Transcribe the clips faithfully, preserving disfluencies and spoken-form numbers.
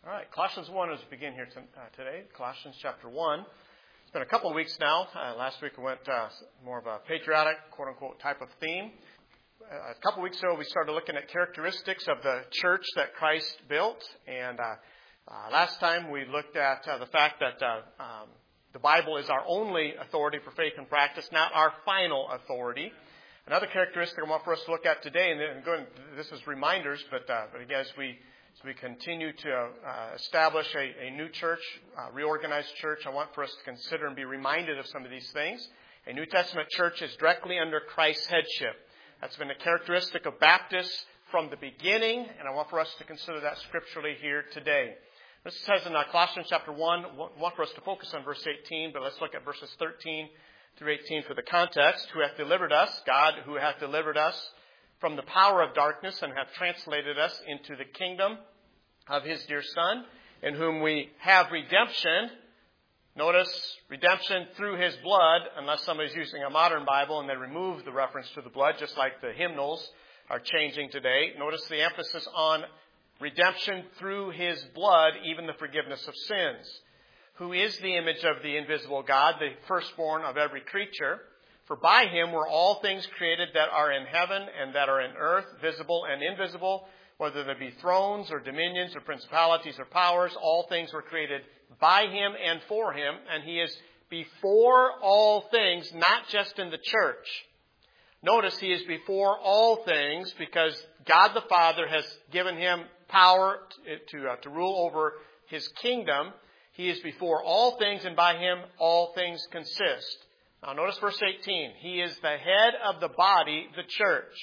All right, Colossians one as we begin here t- uh, today. Colossians chapter one. It's been a couple of weeks now. Uh, last week we went uh, more of a patriotic, quote-unquote, type of theme. Uh, a couple of weeks ago we started looking at characteristics of the church that Christ built. And uh, uh, last time we looked at uh, the fact that uh, um, the Bible is our only authority for faith and practice, not our final authority. Another characteristic I want for us to look at today, and then going, this is reminders, but, uh, but again, as we As we continue to uh, establish a, a new church, uh, reorganized church, I want for us to consider and be reminded of some of these things. A New Testament church is directly under Christ's headship. That's been a characteristic of Baptists from the beginning, and I want for us to consider that scripturally here today. This says in uh, Colossians chapter one, I want for us to focus on verse eighteen, but let's look at verses thirteen through eighteen for the context. Who hath delivered us? God, who hath delivered us from the power of darkness and hath translated us into the kingdom of his dear Son, in whom we have redemption. Notice, redemption through his blood, unless somebody's using a modern Bible and they remove the reference to the blood, just like the hymnals are changing today. Notice the emphasis on redemption through his blood, even the forgiveness of sins. Who is the image of the invisible God, the firstborn of every creature. For by him were all things created that are in heaven and that are in earth, visible and invisible, whether there be thrones or dominions or principalities or powers. All things were created by him and for him, and he is before all things, not just in the church. Notice he is before all things because God the Father has given him power to, to, uh, to rule over his kingdom. He is before all things, and by him all things consist. Now notice verse eighteen. He is the head of the body, the church,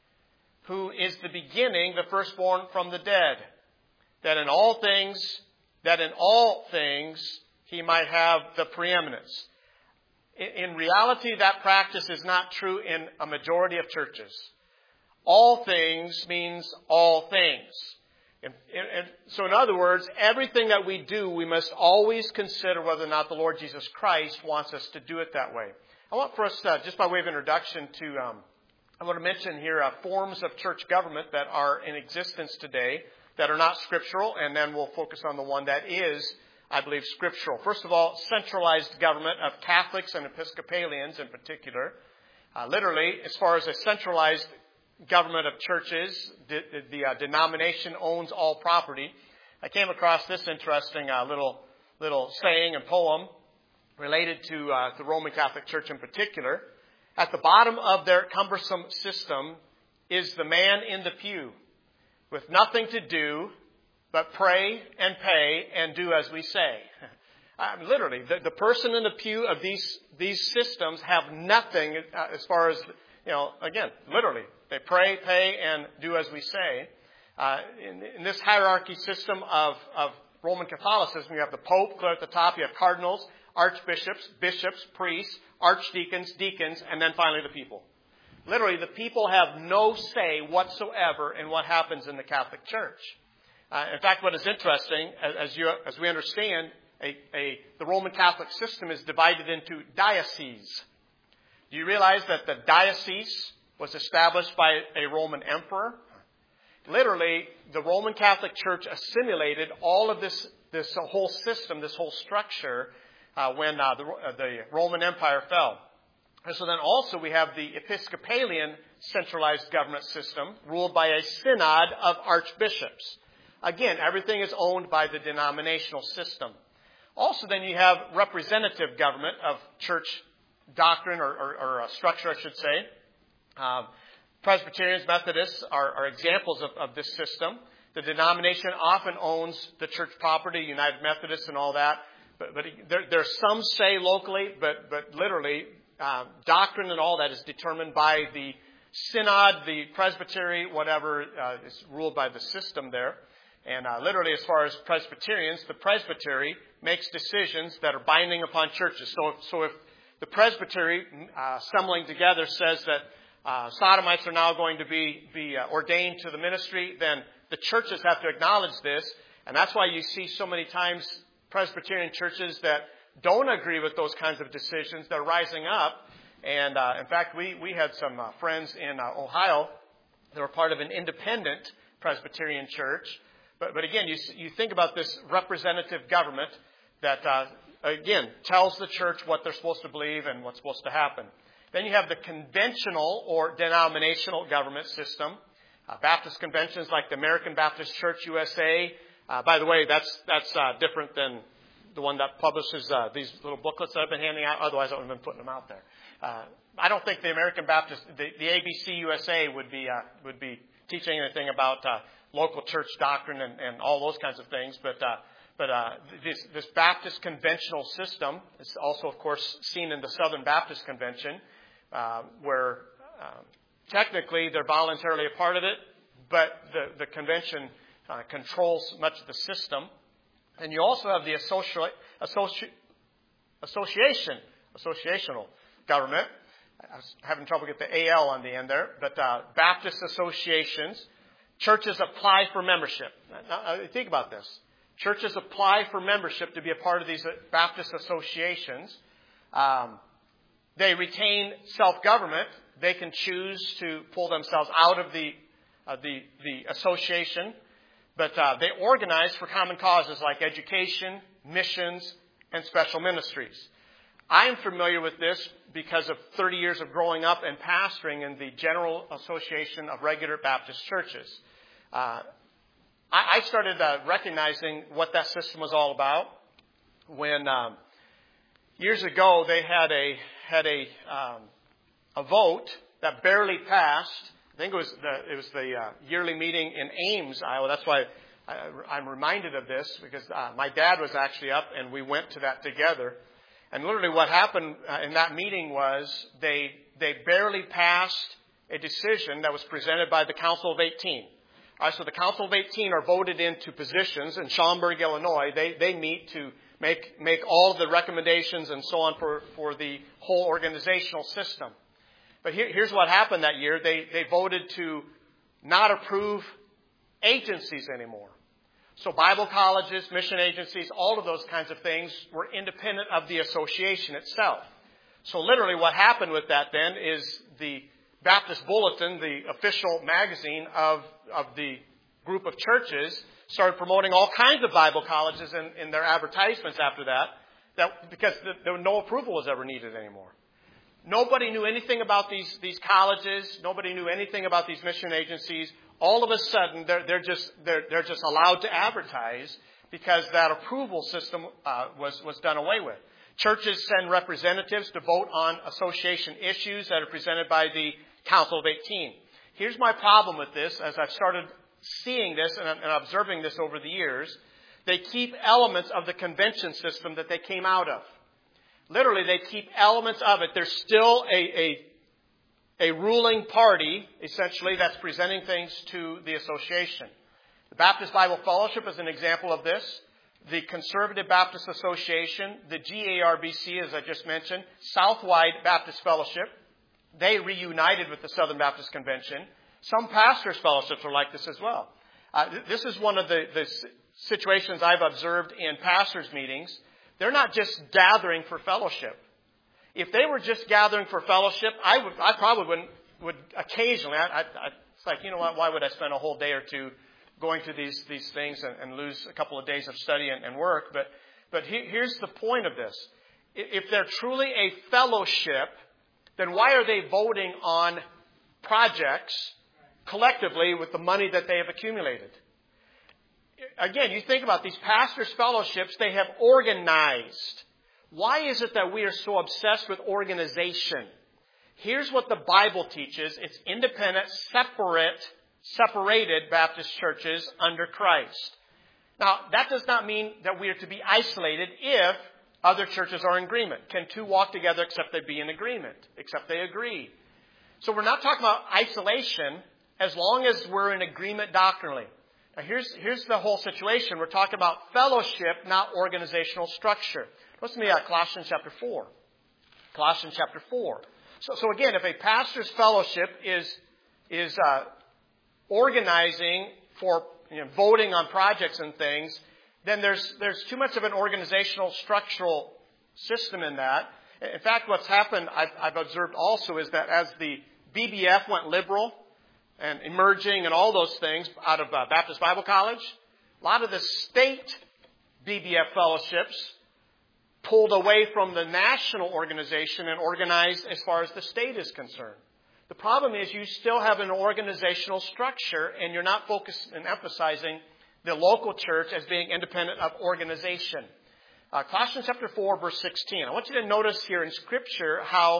who is the beginning, the firstborn from the dead, that in all things, that in all things he might have the preeminence. In, in reality, that practice is not true in a majority of churches. All things means all things. And, and, and so in other words, everything that we do, we must always consider whether or not the Lord Jesus Christ wants us to do it that way. I want for us, uh, just by way of introduction, to um, I want to mention here uh, forms of church government that are in existence today that are not scriptural, and then we'll focus on the one that is, I believe, scriptural. First of all, centralized government of Catholics and Episcopalians in particular. Uh, literally, as far as a centralized government of churches, the, the uh, denomination owns all property. I came across this interesting uh, little little saying and poem related to uh, the Roman Catholic Church in particular. At the bottom of their cumbersome system is the man in the pew with nothing to do but pray and pay and do as we say. I mean, literally, the, the person in the pew of these these systems have nothing uh, as far as, you know, again, literally. They pray, pay, and do as we say. Uh, in, in this hierarchy system of, of Roman Catholicism, you have the Pope clear at the top, you have cardinals, archbishops, bishops, priests, archdeacons, deacons, and then finally the people. Literally, the people have no say whatsoever in what happens in the Catholic Church. Uh, in fact, what is interesting, as, as, you, as we understand, a, a, the Roman Catholic system is divided into dioceses. Do you realize that the diocese was established by a Roman emperor? Literally, the Roman Catholic Church assimilated all of this, this whole system, this whole structure, uh, when uh, the, uh, the Roman Empire fell. And so then also we have the Episcopalian centralized government system, ruled by a synod of archbishops. Again, everything is owned by the denominational system. Also then you have representative government of church doctrine, or, or, or a structure, I should say. Uh, Presbyterians, Methodists are, are examples of, of this system. The denomination often owns the church property, United Methodists and all that. But, but there, there's some say locally, but, but literally, uh, doctrine and all that is determined by the synod, the presbytery, whatever uh, is ruled by the system there. And uh, literally, as far as Presbyterians, the presbytery makes decisions that are binding upon churches. So, so if the presbytery, uh, assembling together, says that Uh, sodomites are now going to be, be uh, ordained to the ministry, then the churches have to acknowledge this. And that's why you see so many times Presbyterian churches that don't agree with those kinds of decisions. They're rising up. And uh, in fact, we, we had some uh, friends in uh, Ohio that were part of an independent Presbyterian church But, but again, you, you think about this representative government that, uh, again, tells the church what they're supposed to believe and what's supposed to happen. Then you have the conventional or denominational government system. Uh, Baptist conventions like the American Baptist Church U S A. Uh, by the way, that's that's uh, different than the one that publishes uh, these little booklets that I've been handing out. Otherwise, I would have been putting them out there. Uh, I don't think the American Baptist, the, the A B C U S A would be uh, would be teaching anything about uh, local church doctrine and, and all those kinds of things. But uh, but uh, this, this Baptist conventional system is also, of course, seen in the Southern Baptist Convention, uh, where uh, technically they're voluntarily a part of it, but the, the convention uh, controls much of the system. And you also have the associ- associ- association, associational government. I was having trouble getting the A L on the end there, but uh, Baptist associations. Churches apply for membership. Now, now, think about this. Churches apply for membership to be a part of these Baptist associations. Um, they retain self-government. They can choose to pull themselves out of the uh, the, the association, but uh, they organize for common causes like education, missions, and special ministries. I am familiar with this because of thirty years of growing up and pastoring in the General Association of Regular Baptist Churches. Uh, I, I started uh, recognizing what that system was all about when um, years ago they had a had a um, a vote that barely passed. I think it was the, it was the uh, yearly meeting in Ames, Iowa. That's why I, I'm reminded of this, because uh, my dad was actually up and we went to that together. And literally what happened uh, in that meeting was they they barely passed a decision that was presented by the Council of eighteen. All right, so the Council of eighteen are voted into positions in Schaumburg, Illinois. They they meet to make make all of the recommendations and so on for, for the whole organizational system. But here, here's what happened that year. They they voted to not approve agencies anymore. So Bible colleges, mission agencies, all of those kinds of things were independent of the association itself. So literally what happened with that then is the Baptist Bulletin, the official magazine of, of the group of churches, started promoting all kinds of Bible colleges in, in their advertisements after that, that because the, there, no approval was ever needed anymore. Nobody knew anything about these, these colleges. Nobody knew anything about these mission agencies. All of a sudden, they're, they're just they're, they're just allowed to advertise because that approval system uh, was was done away with. Churches send representatives to vote on association issues that are presented by the Council of eighteen. Here's my problem with this, as I've started seeing this and, and observing this over the years. They keep elements of the convention system that they came out of. Literally, they keep elements of it. There's still a, a A ruling party, essentially, that's presenting things to the association. The Baptist Bible Fellowship is an example of this. The Conservative Baptist Association, the G A R B C, as I just mentioned, Southwide Baptist Fellowship, they reunited with the Southern Baptist Convention. Some pastors' fellowships are like this as well. Uh, this is one of the, the situations I've observed in pastors' meetings. They're not just gathering for fellowship. If they were just gathering for fellowship, I would, I probably wouldn't, would occasionally, I, I, it's like, you know what, why would I spend a whole day or two going to these, these things and, and lose a couple of days of study and, and work? But, but he, here's the point of this. If they're truly a fellowship, then why are they voting on projects collectively with the money that they have accumulated? Again, you think about these pastors' fellowships, they have organized. Why is it that we are so obsessed with organization? Here's what the Bible teaches. It's independent, separate, separated Baptist churches under Christ. Now, that does not mean that we are to be isolated if other churches are in agreement. Can two walk together except they be in agreement, except they agree? So we're not talking about isolation as long as we're in agreement doctrinally. Now, here's, here's the whole situation. We're talking about fellowship, not organizational structure. Listen to me at Colossians chapter four. Colossians chapter four. So, so again, if a pastor's fellowship is is uh, organizing for you know, voting on projects and things, then there's there's too much of an organizational structural system in that. In fact, what's happened, I've, I've observed also, is that as the B B F went liberal and emerging and all those things out of uh, Baptist Bible College, A lot of the state B B F fellowships pulled away from the national organization and organized as far as the state is concerned. The problem is you still have an organizational structure and you're not focused and emphasizing the local church as being independent of organization. Uh, Colossians chapter four, verse sixteen. I want you to notice here in Scripture how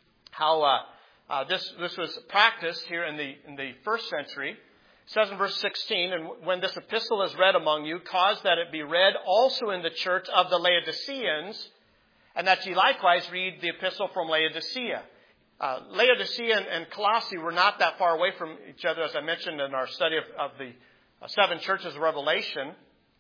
how uh, uh, this this was practiced here in the in the first century. It says in verse sixteen, and when this epistle is read among you, cause that it be read also in the church of the Laodiceans, and that ye likewise read the epistle from Laodicea. Uh, Laodicea and, and Colossae were not that far away from each other, as I mentioned in our study of, of the uh, seven churches of Revelation.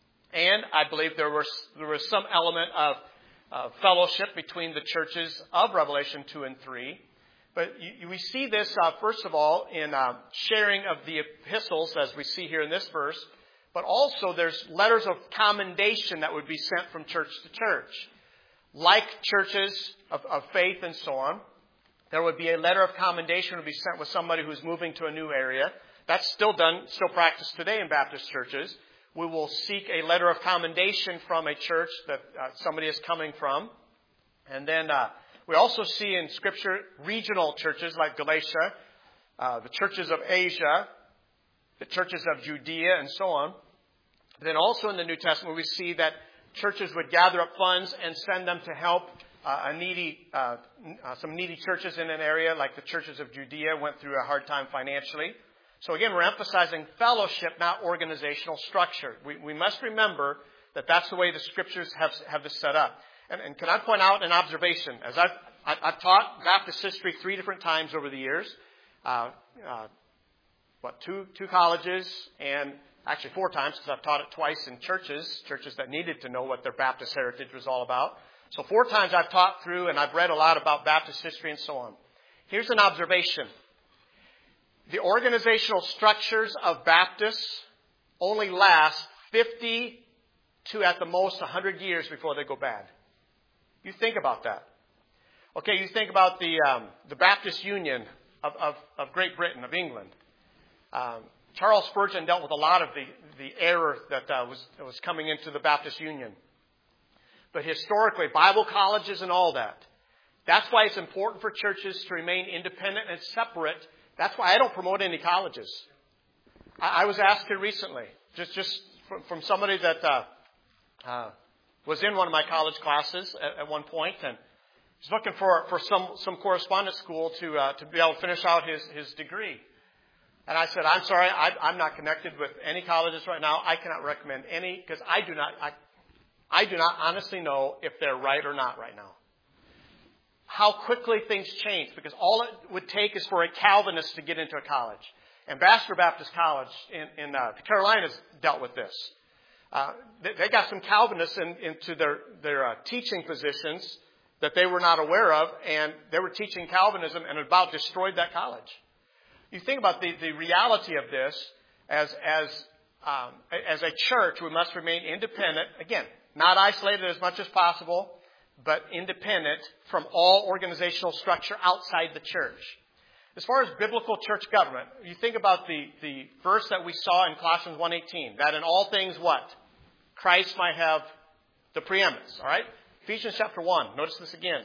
And I believe there was there was some element of uh, fellowship between the churches of Revelation two and three. But you, we see this, uh, first of all, in uh, sharing of the epistles, as we see here in this verse. But also there's letters of commendation that would be sent from church to church. Like churches of, of faith and so on, there would be a letter of commendation that would be sent with somebody who's moving to a new area. That's still done, still practiced today in Baptist churches. We will seek a letter of commendation from a church that uh, somebody is coming from. And then uh, we also see in Scripture regional churches like Galatia, uh, the churches of Asia, the churches of Judea, and so on. Then also in the New Testament, we see that churches would gather up funds and send them to help uh, a needy, uh, uh, some needy churches in an area, like the churches of Judea went through a hard time financially. So again, we're emphasizing fellowship, not organizational structure. We, we must remember that that's the way the Scriptures have, have this set up. And, and can I point out an observation? As I've, I, I've taught Baptist history three different times over the years, uh, uh, what, two, two colleges, and actually four times because I've taught it twice in churches, churches that needed to know what their Baptist heritage was all about. So four times I've taught through and I've read a lot about Baptist history and so on. Here's an observation. The organizational structures of Baptists only last fifty to at the most one hundred years before they go bad. You think about that. Okay, you think about the um, the Baptist Union of, of, of Great Britain, of England. Um, Charles Spurgeon dealt with a lot of the, the error that uh, was, that was coming into the Baptist Union. But historically, Bible colleges and all that. That's why it's important for churches to remain independent and separate. That's why I don't promote any colleges. I, I was asked here recently, just just from, from somebody that uh, uh, was in one of my college classes at, at one point, and was looking for, for some, some correspondence school to uh, to be able to finish out his, his degree. And I said, I'm sorry, I, I'm not connected with any colleges right now. I cannot recommend any because I do not I, I do not honestly know if they're right or not right now. How quickly things change, because all it would take is for a Calvinist to get into a college. Ambassador Baptist College in, in uh, the Carolinas dealt with this. Uh, they, they got some Calvinists in, into their, their uh, teaching positions that they were not aware of, and they were teaching Calvinism and about destroyed that college. You think about the, the reality of this as, as, um, as a church, we must remain independent. Again, not isolated as much as possible, but independent from all organizational structure outside the church. As far as biblical church government, you think about the, the verse that we saw in Colossians one eighteen, that in all things what? Christ might have the preeminence, all right? Ephesians chapter one, notice this again.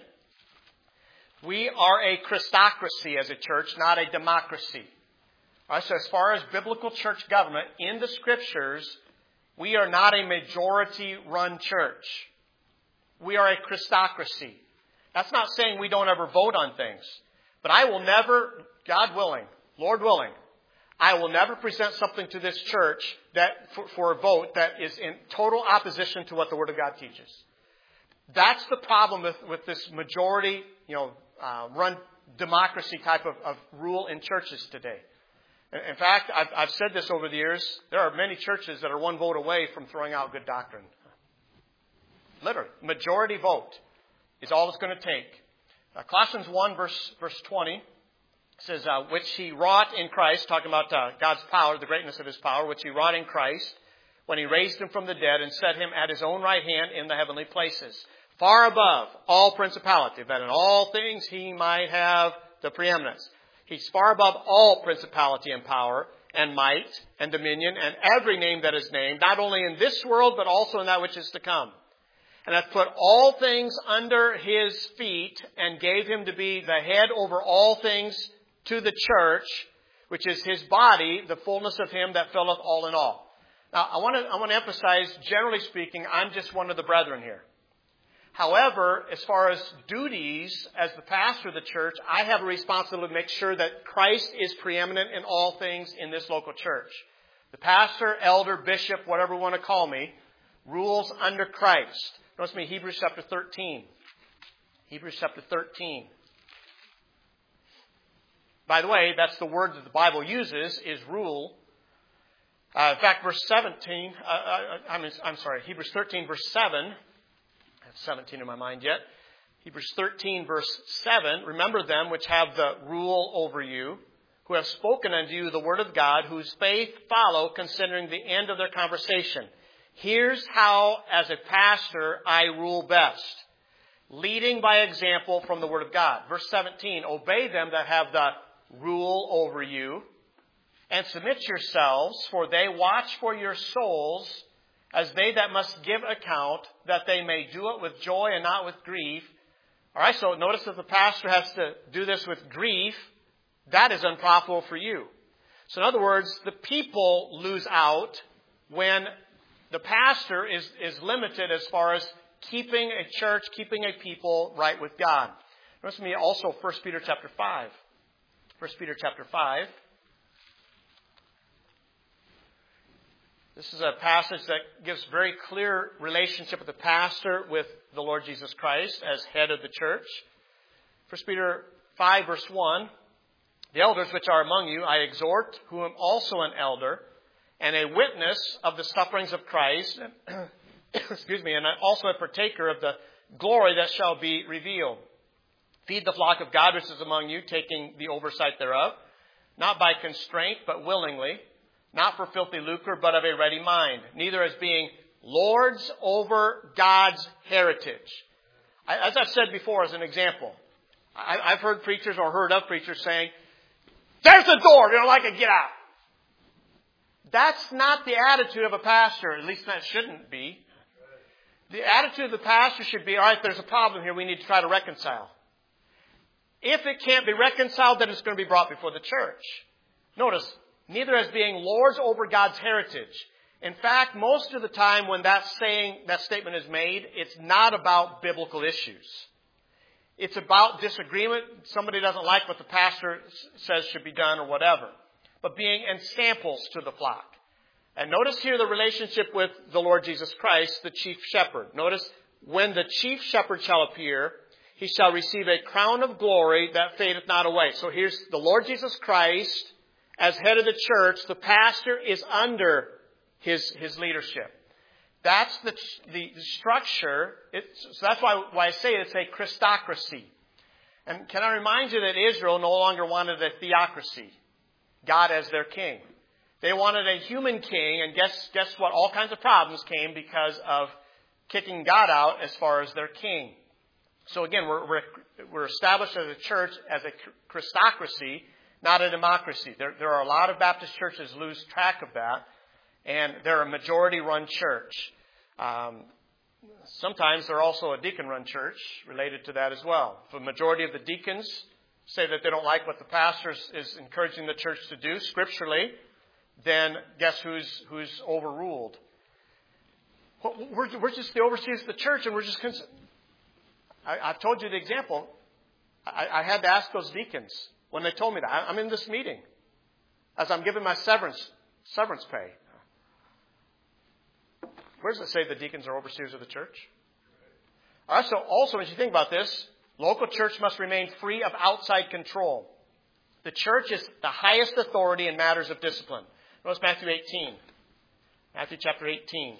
We are a Christocracy as a church, not a democracy. All right, so as far as biblical church government, in the Scriptures, we are not a majority-run church. We are a Christocracy. That's not saying we don't ever vote on things. But I will never, God willing, Lord willing, I will never present something to this church that for, for a vote that is in total opposition to what the Word of God teaches. That's the problem with, with this majority, you know, uh, run democracy type of, of rule in churches today. In fact, I've, I've said this over the years. There are many churches that are one vote away from throwing out good doctrine. Literally, majority vote is all it's going to take. Uh, Colossians one, verse, verse twenty says, uh, which he wrought in Christ, talking about uh, God's power, the greatness of his power, which he wrought in Christ when he raised him from the dead and set him at his own right hand in the heavenly places, far above all principality, that in all things he might have the preeminence. He's far above all principality and power, and might and dominion and every name that is named, not only in this world, but also in that which is to come. And hath put all things under his feet and gave him to be the head over all things to the church, which is his body, the fullness of him that filleth all in all. Now, I want to, I want to emphasize, generally speaking, I'm just one of the brethren here. However, as far as duties as the pastor of the church, I have a responsibility to make sure that Christ is preeminent in all things in this local church. The pastor, elder, bishop, whatever you want to call me, rules under Christ. Notice me Hebrews chapter thirteen. Hebrews chapter thirteen. By the way, that's the word that the Bible uses, is rule. Uh, in fact, verse seventeen, uh, uh, I mean, I'm sorry, Hebrews thirteen, verse seven. I have seventeen in my mind yet. Hebrews thirteen, verse seven. Remember them which have the rule over you, who have spoken unto you the word of God, whose faith follow, considering the end of their conversation. Here's how, as a pastor, I rule best. Leading by example from the word of God. Verse seventeen, obey them that have the rule over you, and submit yourselves, for they watch for your souls, as they that must give account, that they may do it with joy and not with grief. All right, so notice that the pastor has to do this with grief. That is unprofitable for you. So in other words, the people lose out when the pastor is, is limited as far as keeping a church, keeping a people right with God. Notice me also First Peter chapter five. First Peter chapter five. This is a passage that gives very clear relationship of the pastor with the Lord Jesus Christ as head of the church. First Peter five, verse one. The elders which are among you, I exhort, who am also an elder, and a witness of the sufferings of Christ, excuse me, and also a partaker of the glory that shall be revealed. Feed the flock of God which is among you, taking the oversight thereof, not by constraint, but willingly, not for filthy lucre, but of a ready mind, neither as being lords over God's heritage. As I've said before, as an example, I've heard preachers or heard of preachers saying, there's the door, you don't like it, get out. That's not the attitude of a pastor, at least that shouldn't be. The attitude of the pastor should be, all right, there's a problem here, we need to try to reconcile. If it can't be reconciled, then it's going to be brought before the church. Notice, neither as being lords over God's heritage. In fact, most of the time when that saying, that statement is made, it's not about biblical issues. It's about disagreement. Somebody doesn't like what the pastor says should be done or whatever. But being ensamples to the flock. And notice here the relationship with the Lord Jesus Christ, the chief shepherd. Notice, when the chief shepherd shall appear, he shall receive a crown of glory that fadeth not away. So here's the Lord Jesus Christ as head of the church. The pastor is under his, his leadership. That's the, the, the structure. It's, so that's why, why I say it's a Christocracy. And can I remind you that Israel no longer wanted a theocracy. God as their king. They wanted a human king, and guess, guess what? All kinds of problems came because of kicking God out as far as their king. So again, we're, we're, we're established as a church as a Christocracy, not a democracy. There, there are a lot of Baptist churches lose track of that, and they're a majority-run church. Um, sometimes they're also a deacon-run church related to that as well. If a majority of the deacons say that they don't like what the pastor is encouraging the church to do scripturally, then guess who's who's overruled? We're, we're just the overseers of the church, and we're just... Cons- I, I've told you the example. I, I had to ask those deacons when they told me that. I, I'm in this meeting as I'm giving my severance severance pay. Where does it say the deacons are overseers of the church? All right, so also, as you think about this, local church must remain free of outside control. The church is the highest authority in matters of discipline. Notice Matthew eighteen. Matthew chapter eighteen.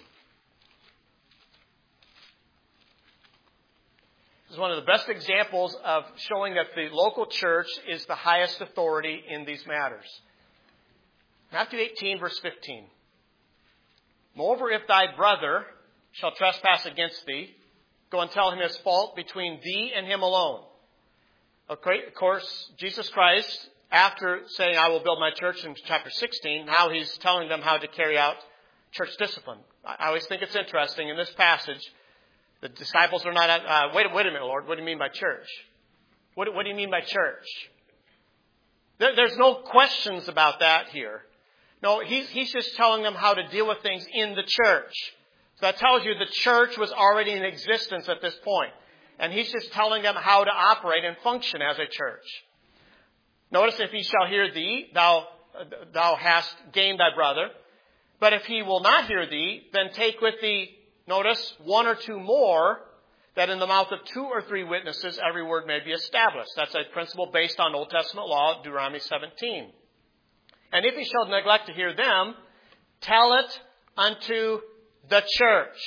This is one of the best examples of showing that the local church is the highest authority in these matters. Matthew eighteen, verse fifteen. Moreover, if thy brother shall trespass against thee, go and tell him his fault between thee and him alone. Of course, Jesus Christ, after saying, I will build my church in chapter sixteen, now he's telling them how to carry out church discipline. I always think it's interesting in this passage, the disciples are not, uh, wait, wait a minute, Lord, what do you mean by church? What, what do you mean by church? There, there's no questions about that here. No, he's, he's just telling them how to deal with things in the church. So that tells you the church was already in existence at this point. And he's just telling them how to operate and function as a church. Notice, if he shall hear thee, thou, thou hast gained thy brother. But if he will not hear thee, then take with thee, notice, one or two more, that in the mouth of two or three witnesses every word may be established. That's a principle based on Old Testament law, Deuteronomy seventeen. And if he shall neglect to hear them, tell it unto the church.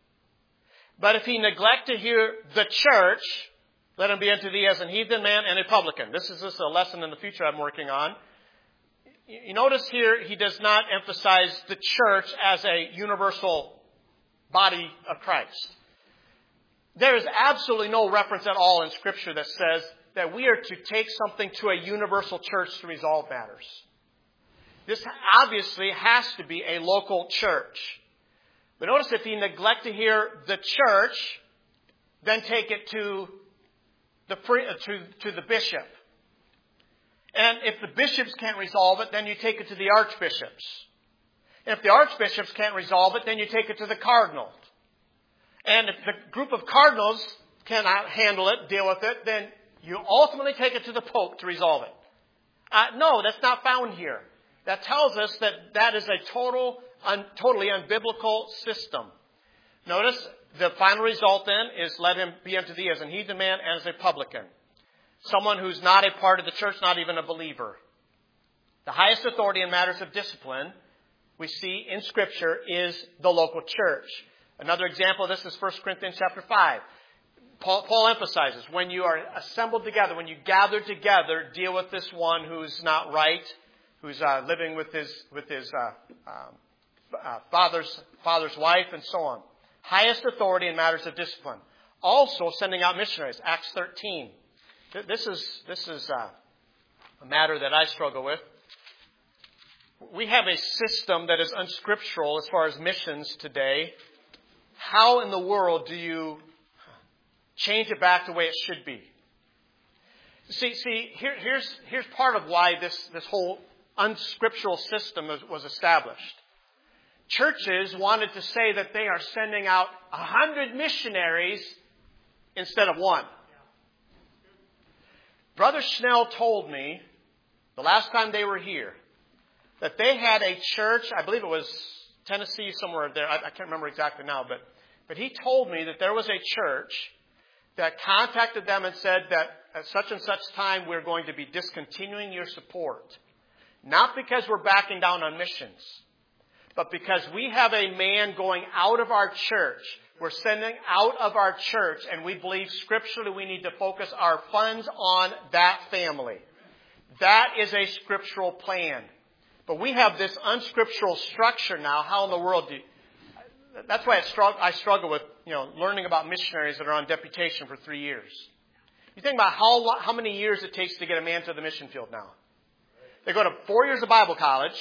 But if he neglect to hear the church, let him be unto thee as an heathen man and a publican. This is just a lesson in the future I'm working on. You notice here he does not emphasize the church as a universal body of Christ. There is absolutely no reference at all in Scripture that says that we are to take something to a universal church to resolve matters. This obviously has to be a local church. But notice, if he neglect to hear the church, then take it to the to, to the bishop. And if the bishops can't resolve it, then you take it to the archbishops. And if the archbishops can't resolve it, then you take it to the cardinal. And if the group of cardinals cannot handle it, deal with it, then you ultimately take it to the Pope to resolve it. Uh, no, that's not found here. That tells us that that is a total, un, totally unbiblical system. Notice, the final result then is, let him be unto thee as an heathen man and as a publican. Someone who's not a part of the church, not even a believer. The highest authority in matters of discipline we see in Scripture is the local church. Another example of this is First Corinthians chapter five. Paul, Paul emphasizes, when you are assembled together, when you gather together, deal with this one who's not right, who's uh, living with his with his uh, um, uh, father's father's wife, and so on. Highest authority in matters of discipline. Also, sending out missionaries. Acts thirteen. This is this is uh, a matter that I struggle with. We have a system that is unscriptural as far as missions today. How in the world do you change it back the way it should be? See, see, here, here's here's part of why this this whole unscriptural system was, was established. Churches wanted to say that they are sending out a hundred missionaries instead of one. Brother Schnell told me the last time they were here that they had a church, I believe it was Tennessee, somewhere there, I, I can't remember exactly now, but, but he told me that there was a church that contacted them and said that at such and such time we're going to be discontinuing your support. Not because we're backing down on missions, but because we have a man going out of our church. We're sending out of our church, and we believe scripturally we need to focus our funds on that family. That is a scriptural plan. But we have this unscriptural structure now. How in the world do you... That's why I struggle, I struggle with, you know, learning about missionaries that are on deputation for three years. You think about how how many years it takes to get a man to the mission field now. They go to four years of Bible college.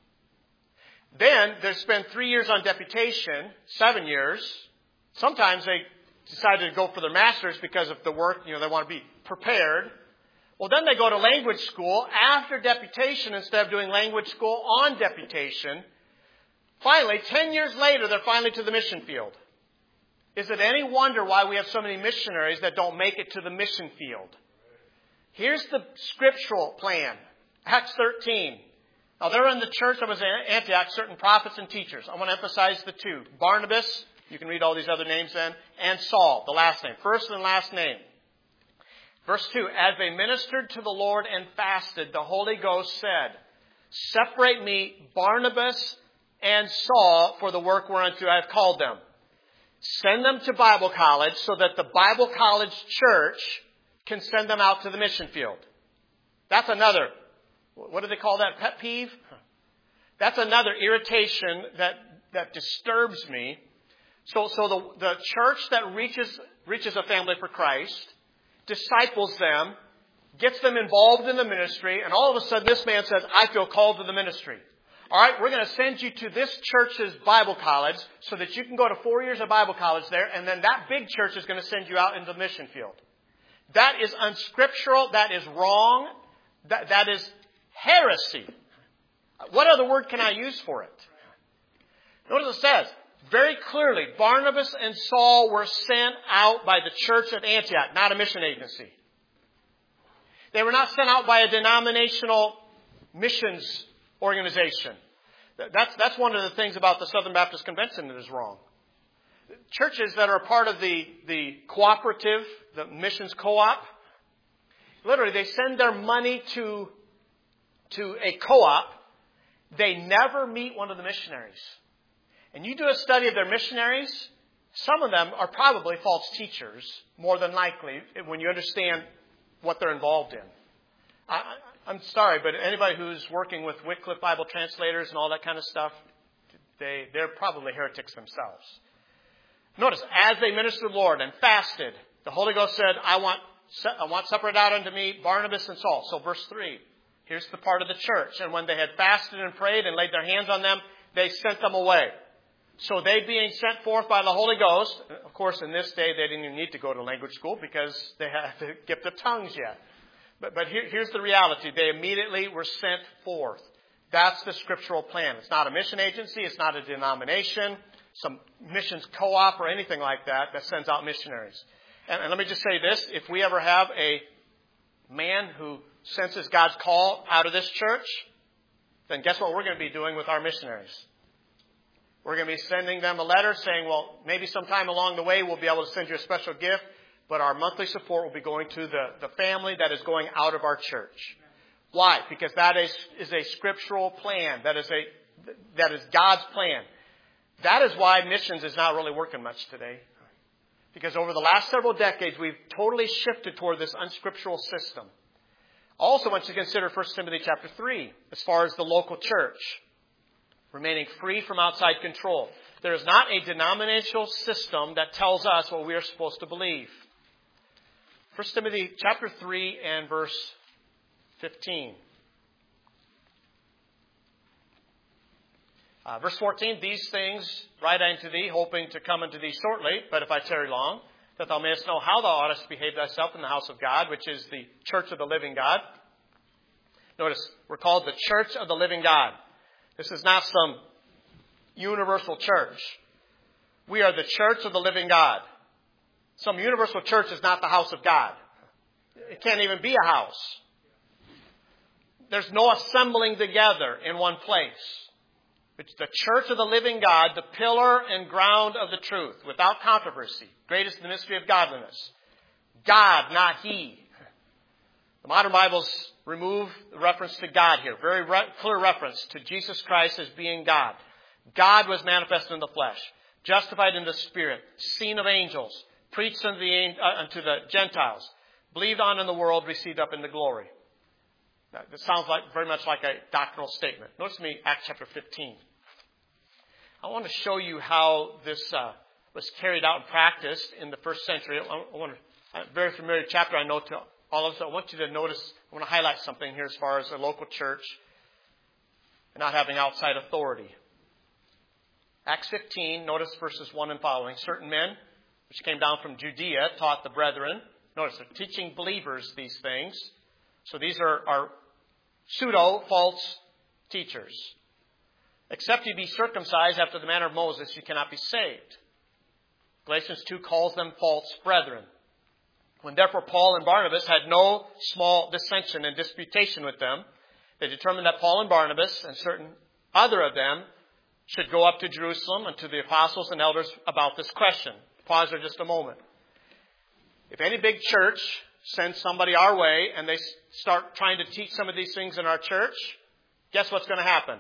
Then they spend three years on deputation, seven years. Sometimes they decide to go for their master's because of the work, you know, they want to be prepared. Well, then they go to language school after deputation instead of doing language school on deputation. Finally, ten years later, they're finally to the mission field. Is it any wonder why we have so many missionaries that don't make it to the mission field? Here's the scriptural plan. Acts thirteen. Now, there in the church that was in Antioch, certain prophets and teachers. I want to emphasize the two. Barnabas, you can read all these other names then, and Saul, the last name. First and last name. Verse two, as they ministered to the Lord and fasted, the Holy Ghost said, separate me, Barnabas and Saul, for the work whereunto I have called them. Send them to Bible college so that the Bible college church can send them out to the mission field. That's another, what do they call that, pet peeve? That's another irritation that, that disturbs me. So, so the, the church that reaches, reaches a family for Christ, disciples them, gets them involved in the ministry, and all of a sudden this man says, I feel called to the ministry. All right, we're going to send you to this church's Bible college so that you can go to four years of Bible college there, and then that big church is going to send you out into the mission field. That is unscriptural. That is wrong. That, that is heresy. What other word can I use for it? Notice it says, very clearly, Barnabas and Saul were sent out by the church at Antioch, not a mission agency. They were not sent out by a denominational missions organization. That's, that's one of the things about the Southern Baptist Convention that is wrong. Churches that are part of the, the cooperative, the missions co-op, literally they send their money to, to a co-op. They never meet one of the missionaries. And you do a study of their missionaries, some of them are probably false teachers, more than likely, when you understand what they're involved in. I, I'm sorry, but anybody who's working with Wycliffe Bible translators and all that kind of stuff, they, they're probably heretics themselves. Notice, as they ministered to the Lord and fasted, the Holy Ghost said, I want, I want separate out unto me Barnabas and Saul. So verse three, here's the part of the church. And when they had fasted and prayed and laid their hands on them, they sent them away. So they being sent forth by the Holy Ghost, of course, in this day, they didn't even need to go to language school because they had the gift of tongues yet. But, but here, here's the reality. They immediately were sent forth. That's the scriptural plan. It's not a mission agency. It's not a denomination, some missions co-op or anything like that that sends out missionaries. And, and let me just say this. If we ever have a man who senses God's call out of this church, then guess what we're going to be doing with our missionaries? We're going to be sending them a letter saying, well, maybe sometime along the way we'll be able to send you a special gift, but our monthly support will be going to the, the family that is going out of our church. Why? Because that is, is a scriptural plan. That is a that is God's plan. That is why missions is not really working much today. Because over the last several decades, we've totally shifted toward this unscriptural system. Also, want to consider First Timothy chapter three, as far as the local church. Remaining free from outside control. There is not a denominational system that tells us what we are supposed to believe. First Timothy chapter three and verse fifteen. Uh, verse fourteen, these things write I unto thee, hoping to come unto thee shortly, but if I tarry long, that thou mayest know how thou oughtest to behave thyself in the house of God, which is the church of the living God. Notice, we're called the church of the living God. This is not some universal church. We are the church of the living God. Some universal church is not the house of God. It can't even be a house. There's no assembling together in one place. It's the church of the living God, the pillar and ground of the truth, without controversy. Great is the mystery of godliness. God, not he. The modern Bibles remove the reference to God here. Very re- clear reference to Jesus Christ as being God. God was manifested in the flesh, justified in the Spirit, seen of angels, preached unto the, uh, unto the Gentiles, believed on in the world, received up into glory. Now, this sounds like very much like a doctrinal statement. Notice me Acts chapter fifteen. I want to show you how this uh, was carried out and practiced in the first century. I, I want to, a very familiar chapter I know to all of us. I want you to notice, I want to highlight something here as far as a local church and not having outside authority. Acts fifteen, notice verses one and following. Certain men, which came down from Judea, taught the brethren. Notice they're teaching believers these things. So these are, are pseudo-false teachers. Except you be circumcised after the manner of Moses, you cannot be saved. Galatians two calls them false brethren. When therefore Paul and Barnabas had no small dissension and disputation with them, they determined that Paul and Barnabas and certain other of them should go up to Jerusalem and to the apostles and elders about this question. Pause there just a moment. If any big church sends somebody our way and they start trying to teach some of these things in our church, guess what's going to happen?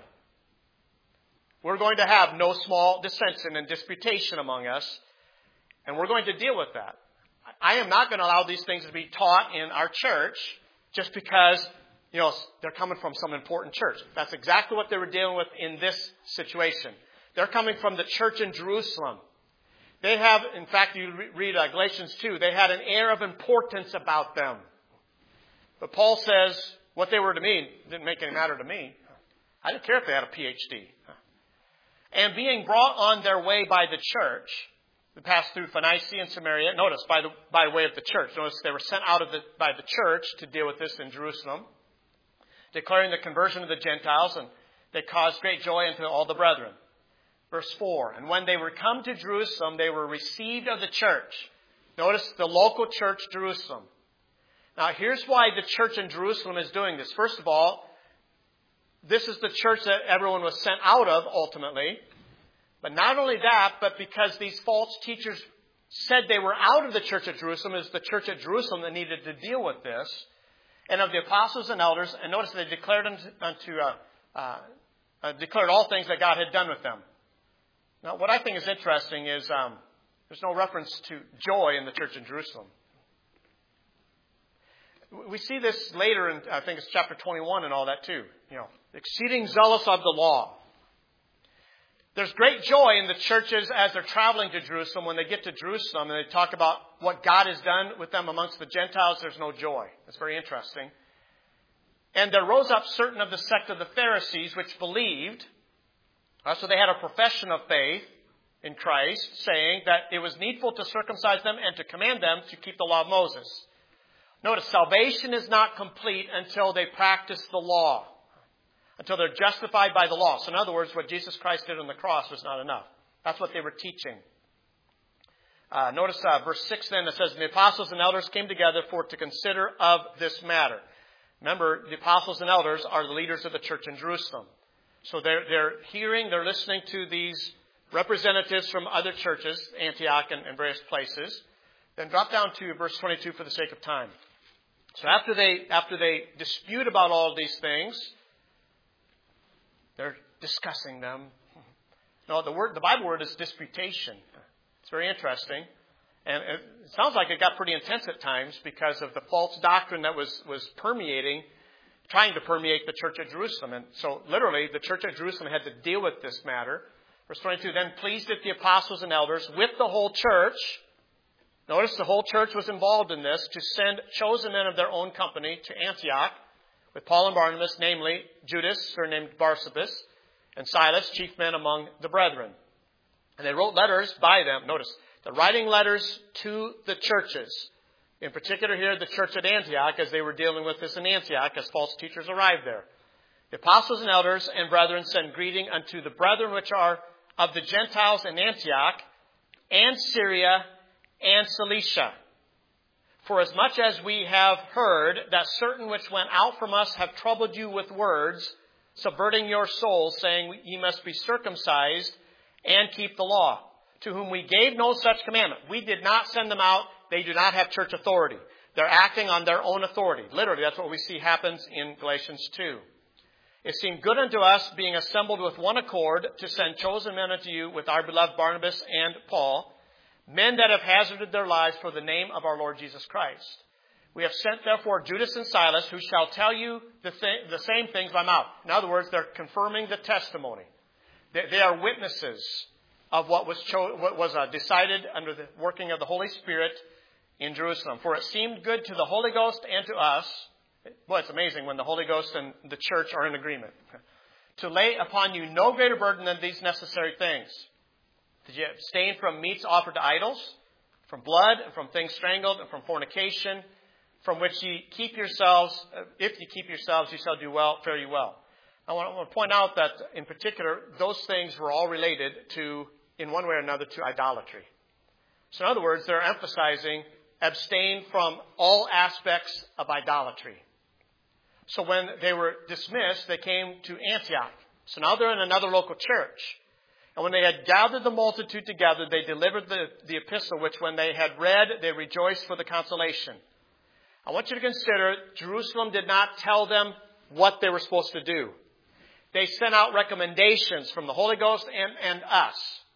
We're going to have no small dissension and disputation among us, and we're going to deal with that. I am not going to allow these things to be taught in our church just because, you know, they're coming from some important church. That's exactly what they were dealing with in this situation. They're coming from the church in Jerusalem. They have, in fact, you read uh, Galatians two, they had an air of importance about them. But Paul says what they were to me didn't make any matter to me. I didn't care if they had a P H D. And being brought on their way by the church, they passed through Phoenicia and Samaria. Notice, by the by way of the church. Notice they were sent out of the, by the church to deal with this in Jerusalem, declaring the conversion of the Gentiles, and they caused great joy unto all the brethren. Verse four, and when they were come to Jerusalem, they were received of the church. Notice the local church, Jerusalem. Now, here's why the church in Jerusalem is doing this. First of all, this is the church that everyone was sent out of, ultimately. But not only that, but because these false teachers said they were out of the church at Jerusalem, it was the church at Jerusalem that needed to deal with this. And of the apostles and elders, and notice they declared unto, unto uh, uh, uh, declared all things that God had done with them. Now, what I think is interesting is um, there's no reference to joy in the church in Jerusalem. We see this later in, I think it's chapter twenty-one and all that too. You know, exceeding zealous of the law. There's great joy in the churches as they're traveling to Jerusalem. When they get to Jerusalem and they talk about what God has done with them amongst the Gentiles, there's no joy. It's very interesting. And there rose up certain of the sect of the Pharisees which believed. Uh, so they had a profession of faith in Christ, saying that it was needful to circumcise them and to command them to keep the law of Moses. Notice, salvation is not complete until they practice the law, until they're justified by the law. So in other words, what Jesus Christ did on the cross was not enough. That's what they were teaching. Uh, notice uh, verse six then, it says, the apostles and elders came together for to consider of this matter. Remember, the apostles and elders are the leaders of the church in Jerusalem. So they're, they're hearing, they're listening to these representatives from other churches, Antioch and, and various places. Then drop down to verse twenty-two for the sake of time. So after they after they dispute about all of these things, they're discussing them. No, the word the Bible word is disputation. It's very interesting. And it sounds like it got pretty intense at times because of the false doctrine that was, was permeating, trying to permeate the church at Jerusalem. And so literally the church at Jerusalem had to deal with this matter. Verse twenty-two, then pleased it the apostles and elders with the whole church. Notice the whole church was involved in this, to send chosen men of their own company to Antioch with Paul and Barnabas, namely Judas, surnamed Barsabas, and Silas, chief men among the brethren. And they wrote letters by them. Notice, they're writing letters to the churches. In particular here, the church at Antioch, as they were dealing with this in Antioch, as false teachers arrived there. The apostles and elders and brethren send greeting unto the brethren which are of the Gentiles in Antioch and Syria and Cilicia. For as much as we have heard that certain which went out from us have troubled you with words, subverting your souls, saying ye must be circumcised and keep the law, to whom we gave no such commandment. We did not send them out. They do not have church authority. They're acting on their own authority. Literally, that's what we see happens in Galatians two. It seemed good unto us, being assembled with one accord, to send chosen men unto you with our beloved Barnabas and Paul, men that have hazarded their lives for the name of our Lord Jesus Christ. We have sent, therefore, Judas and Silas, who shall tell you the, th- the same things by mouth. In other words, they're confirming the testimony. They, they are witnesses of what was, cho- what was uh, decided under the working of the Holy Spirit in Jerusalem. For it seemed good to the Holy Ghost and to us. Boy, it's amazing when the Holy Ghost and the church are in agreement. To lay upon you no greater burden than these necessary things. Did you abstain from meats offered to idols, from blood, and from things strangled, and from fornication, from which ye keep yourselves, if you keep yourselves, you shall do well, fare you well. I want to point out that, in particular, those things were all related to, in one way or another, to idolatry. So in other words, they're emphasizing abstain from all aspects of idolatry. So when they were dismissed, they came to Antioch. So now they're in another local church. And when they had gathered the multitude together, they delivered the, the epistle, which when they had read, they rejoiced for the consolation. I want you to consider, Jerusalem did not tell them what they were supposed to do. They sent out recommendations from the Holy Ghost and, and us.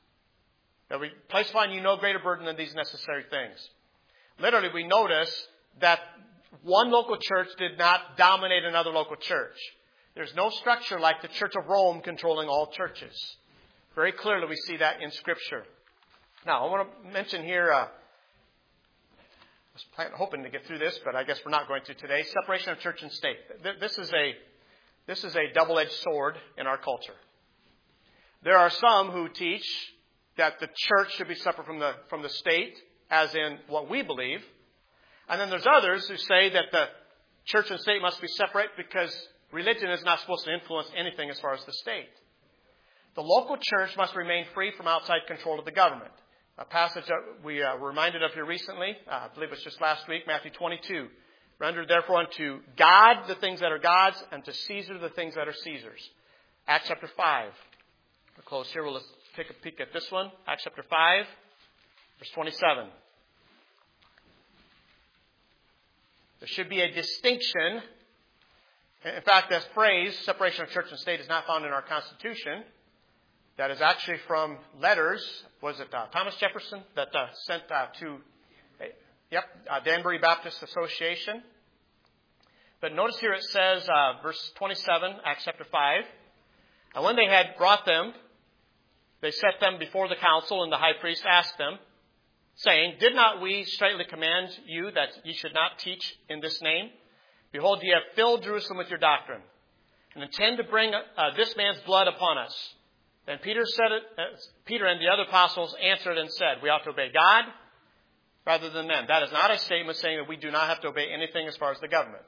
That we place upon you no greater burden than these necessary things. Literally, we notice that one local church did not dominate another local church. There's no structure like the Church of Rome controlling all churches. Very clearly we see that in Scripture. Now, I want to mention here uh, a was plan- hoping to get through this, but I guess we're not going to today. Separation of church and state. This is a this is a double-edged sword in our culture. There are some who teach that the church should be separate from the from the state, as in what we believe. And then there's others who say that the church and state must be separate because religion is not supposed to influence anything as far as the state. The local church must remain free from outside control of the government. A passage that we uh, were reminded of here recently, uh, I believe it was just last week, Matthew twenty-two. Render therefore unto God the things that are God's, and to Caesar the things that are Caesar's. Acts chapter five. We'll close here. We'll take a peek at this one. Acts chapter five, verse twenty-seven. There should be a distinction. In fact, that phrase, separation of church and state, is not found in our Constitution. That is actually from letters. Was it uh, Thomas Jefferson that uh, sent uh, to, uh, yep, uh, Danbury Baptist Association. But notice here it says, uh, verse twenty-seven, Acts chapter five. And when they had brought them, they set them before the council, and the high priest asked them, saying, Did not we straitly command you that ye should not teach in this name? Behold, ye have filled Jerusalem with your doctrine, and intend to bring uh, this man's blood upon us. Then Peter said it, uh, Peter and the other apostles answered and said, We ought to obey God rather than men. That is not a statement saying that we do not have to obey anything as far as the government.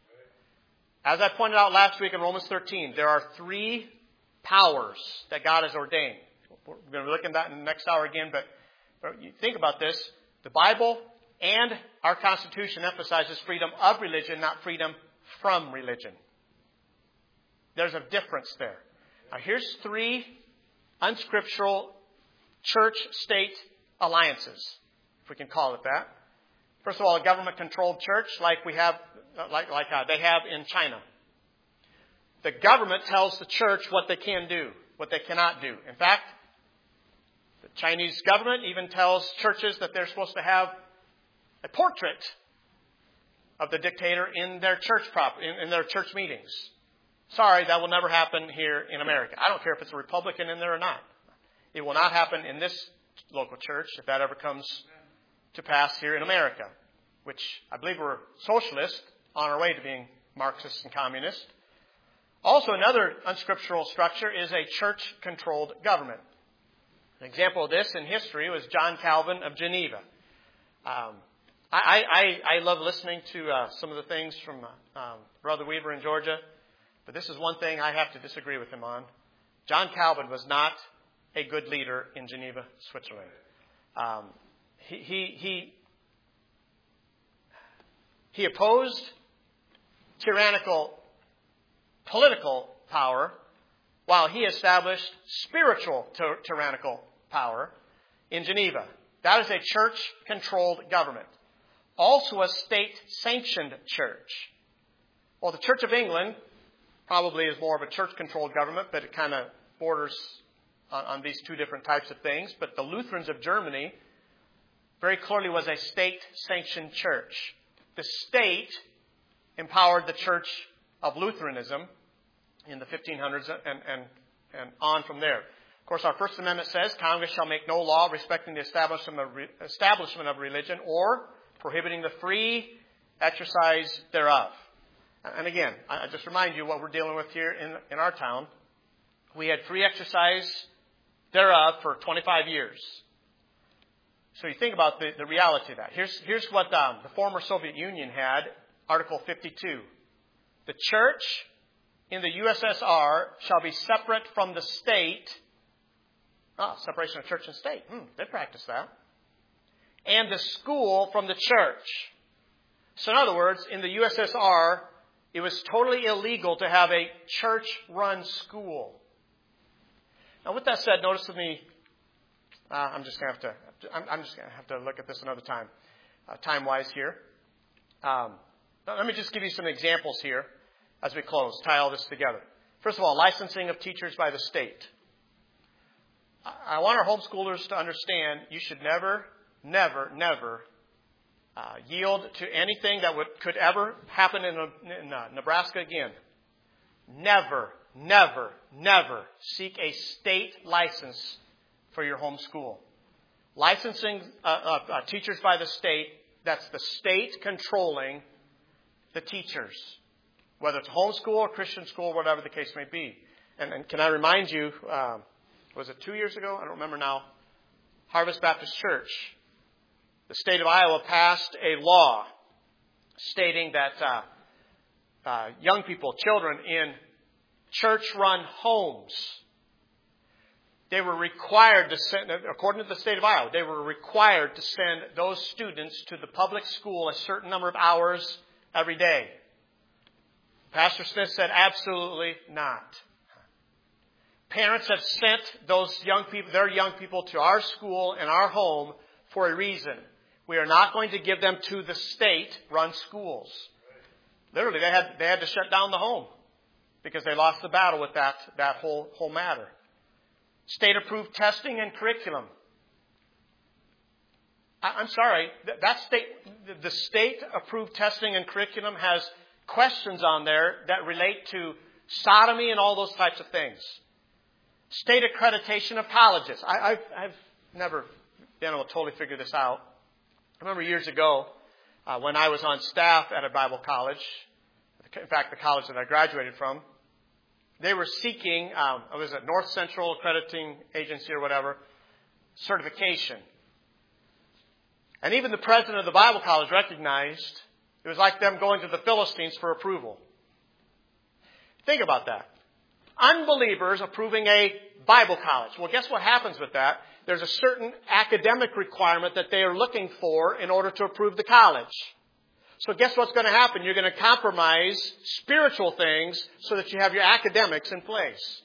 As I pointed out last week in Romans thirteen, there are three powers that God has ordained. We're going to look at that in the next hour again, but, but you think about this. The Bible and our Constitution emphasizes freedom of religion, not freedom from religion. There's a difference there. Now, here's three unscriptural church-state alliances, if we can call it that. First of all, a government-controlled church like we have, like like uh, they have in China. The government tells the church what they can do, what they cannot do. In fact, the Chinese government even tells churches that they're supposed to have a portrait of the dictator in their church prop in, in their church meetings. Sorry, that will never happen here in America. I don't care if it's a Republican in there or not. It will not happen in this local church if that ever comes to pass here in America, which I believe we're socialist on our way to being Marxist and communist. Also, another unscriptural structure is a church-controlled government. An example of this in history was John Calvin of Geneva. Um, I, I, I love listening to uh, some of the things from uh, um, Brother Weaver in Georgia, but this is one thing I have to disagree with him on. John Calvin was not a good leader in Geneva, Switzerland. Um, he, he, he, he opposed tyrannical political power while he established spiritual ty- tyrannical power in Geneva. That is a church-controlled government. Also a state-sanctioned church. Well, the Church of England probably is more of a church-controlled government, but it kind of borders on, on these two different types of things. But the Lutherans of Germany very clearly was a state-sanctioned church. The state empowered the Church of Lutheranism in the fifteen hundreds and, and, and on from there. Of course, our First Amendment says, Congress shall make no law respecting the establishment of, re- establishment of religion or prohibiting the free exercise thereof. And again, I just remind you what we're dealing with here in, in our town. We had free exercise thereof for twenty-five years. So you think about the, the reality of that. Here's, here's what um, the former Soviet Union had, Article fifty-two. The church in the U S S R shall be separate from the state. Ah, separation of church and state. Hmm, they practice that. And the school from the church. So in other words, in the U S S R, it was totally illegal to have a church-run school. Now, with that said, notice with me, uh, I'm just going to have to, I'm, I'm just going to have to look at this another time, uh, time-wise here. Um, let me just give you some examples here as we close, tie all this together. First of all, licensing of teachers by the state. I, I want our homeschoolers to understand you should never, never, never Uh, yield to anything that would could ever happen in, in uh, Nebraska again. Never, never, never seek a state license for your home school. Licensing uh, uh, uh, teachers by the state That's the state controlling the teachers, whether it's homeschool or Christian school, whatever the case may be. And, and can I remind you, uh, was it two years ago? I don't remember now. Harvest Baptist Church, the state of Iowa passed a law stating that uh, uh, young people, children in church-run homes, they were required to send, according to the state of Iowa, they were required to send those students to the public school a certain number of hours every day. Pastor Smith said, absolutely not. Parents have sent those young people, their young people to our school and our home for a reason. We are not going to give them to the state-run schools. Literally, they had they had to shut down the home because they lost the battle with that, that whole, whole matter. State-approved testing and curriculum. I, I'm sorry, that state, the state-approved testing and curriculum has questions on there that relate to sodomy and all those types of things. State accreditation of colleges. I, I've, I've never been able to totally figure this out. I remember years ago uh, when I was on staff at a Bible college, in fact, the college that I graduated from, they were seeking, um, it was a North Central Accrediting Agency or whatever, certification. And even the president of the Bible college recognized it was like them going to the Philistines for approval. Think about that. Unbelievers approving a Bible college. Well, guess what happens with that? There's a certain academic requirement that they are looking for in order to approve the college. So guess what's going to happen? You're going to compromise spiritual things so that you have your academics in place.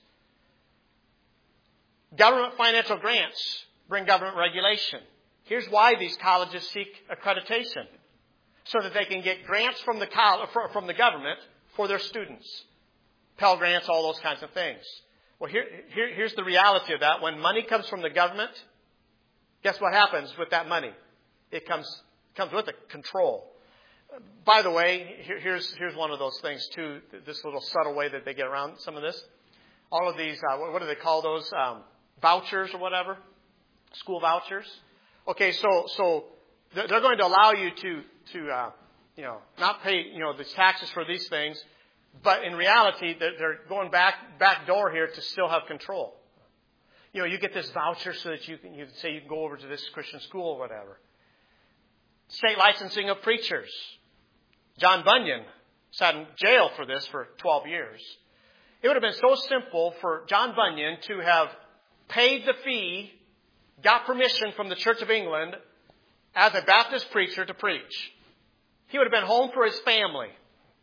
Government financial grants bring government regulation. Here's why these colleges seek accreditation. So that they can get grants from the college, from the government for their students. Pell Grants, all those kinds of things. Well, here, here, here's the reality of that. When money comes from the government, guess what happens with that money? It comes comes with it, control. By the way, here, here's here's one of those things too. This little subtle way that they get around some of this. All of these, uh, what, what do they call those? Um, vouchers or whatever, school vouchers. Okay, so so they're going to allow you to to uh, you know not pay you know the taxes for these things. But in reality, they're going back back door here to still have control. You know, you get this voucher so that you can you can say you can go over to this Christian school or whatever. State licensing of preachers. John Bunyan sat in jail for this for twelve years. It would have been so simple for John Bunyan to have paid the fee, got permission from the Church of England as a Baptist preacher to preach. He would have been home for his family.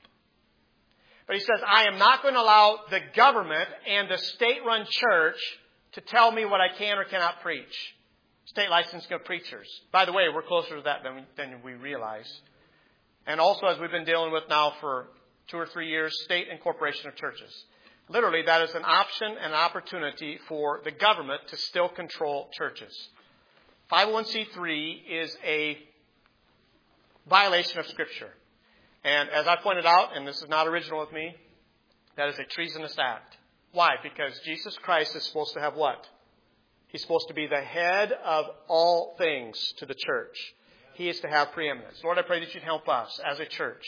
But he says, I am not going to allow the government and the state-run church to tell me what I can or cannot preach. State licensing of preachers. By the way, we're closer to that than we, than we realize. And also, as we've been dealing with now for two or three years, state incorporation of churches. Literally, that is an option and an opportunity for the government to still control churches. five oh one c three is a violation of Scripture. And as I pointed out, and this is not original with me, that is a treasonous act. Why? Because Jesus Christ is supposed to have what? He's supposed to be the head of all things to the church. He is to have preeminence. Lord, I pray that you'd help us as a church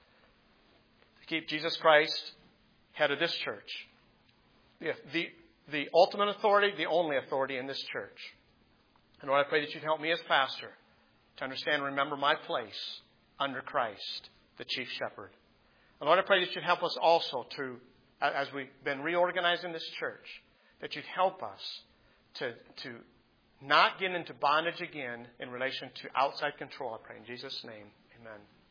to keep Jesus Christ head of this church. The, the, the ultimate authority, the only authority in this church. And Lord, I pray that you'd help me as pastor to understand and remember my place under Christ, the chief shepherd. And Lord, I pray that you'd help us also to, as we've been reorganizing this church, that you'd help us to, to not get into bondage again in relation to outside control. I pray in Jesus' name. Amen.